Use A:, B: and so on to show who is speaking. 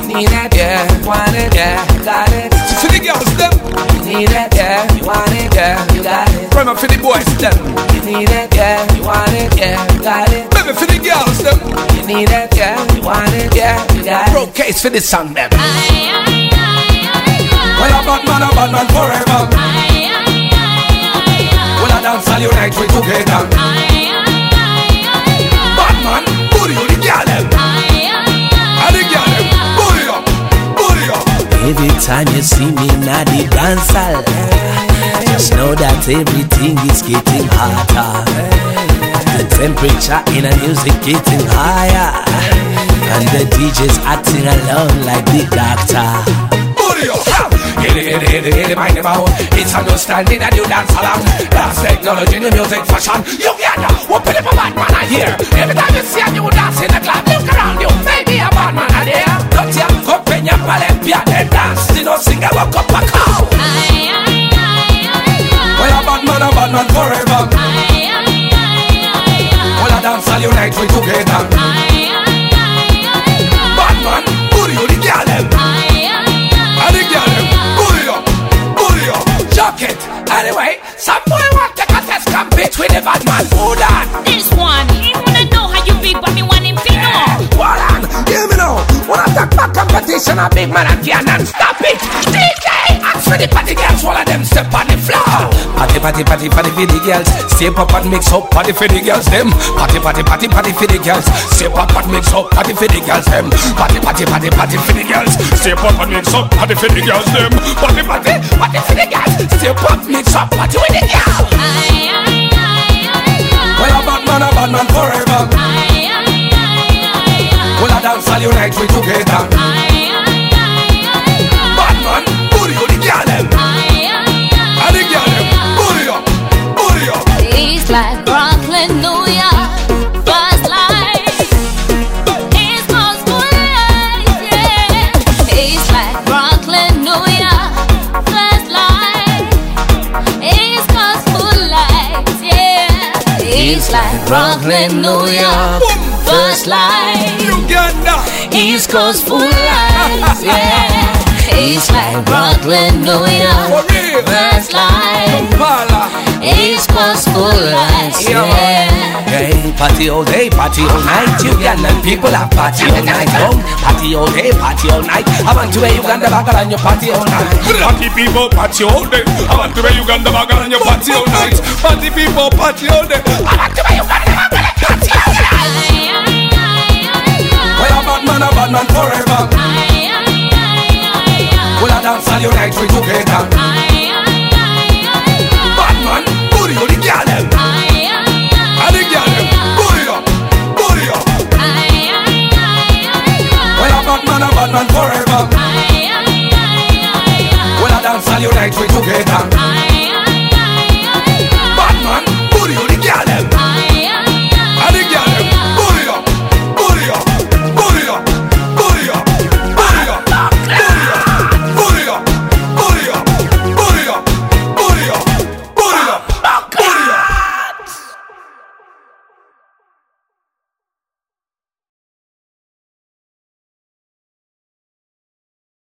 A: need it, yeah, want it, yeah, got it.
B: For the girls, them.
A: You need it, yeah, you want it, yeah, you got it.
B: Remember for the boys, them.
A: You need it, yeah, you want it, yeah, you got it.
B: Remember for the girls, them.
A: You need it, yeah, you want it, yeah, you got it.
B: Broke case for the song, them. Well, a bad man forever. Well, a dance all unite we together. Bad man, booty on the girl, them. And the girl, them, booty up, booty up.
C: Every time you see me na the dance hall, just know that everything is getting hotter. The temperature in the music getting higher, and the DJ's acting alone like the doctor.
B: Booty up, hit it, mind about. It's understanding that you dance along. Dance technology in the music fashion. You get open up a bad man I hear. Every time you see a new dance in the club, look around you, maybe a bad man I there. Don't you up in your palette, and dance, you know, sing a walk up a cow. Well, a bad man forever. Well, a dance all unite we together. Bad man, booty on the girl them. And the girl them, booty up, jacket. Anyway, some boy want to take a test compete with the bad man. Hold on.
D: This one, he wanna know how you big, but me want him to know.
B: Hold on, hear me now. Wanna talk about competition, a big man and can't stop it. DJ, ask for the party girls, all of them step on the floor. Party for the girls. Step up and mix up, party for the girls, them. Party for the girls. Step up and mix up, party for the girls, them. Party for the girls. Step up and mix up, party for the girls, them. Party for the girls. Step up, mix up, party with the girls. Well, a bad man forever. Well, a dance all unite we together. Bad man, booty on the girl them. And the girl them, booty up.
D: East like Brooklyn, New York, Buzz Light. East Coast Boys, yeah. East like Brooklyn, New York, Buzz Light. East Coast Boys, yeah. East like Brooklyn, New York, Buzz Light.
B: Uganda.
D: East Coast full lights, yeah. East like Brooklyn, New York, Buzz Light.
B: Kampala.
D: East Coast full lights, yeah.
C: Hey, party all day, party all night. Ugandan people have party all night long. Party all day, party all night. I want to wear Uganda bagel and your party all night.
B: Party people party all day. I want to wear Uganda bagel and your party all night. Party people party all day. I want to wear Uganda bagel and party all night. Well, a bad man forever. Well, a dance all unite we together.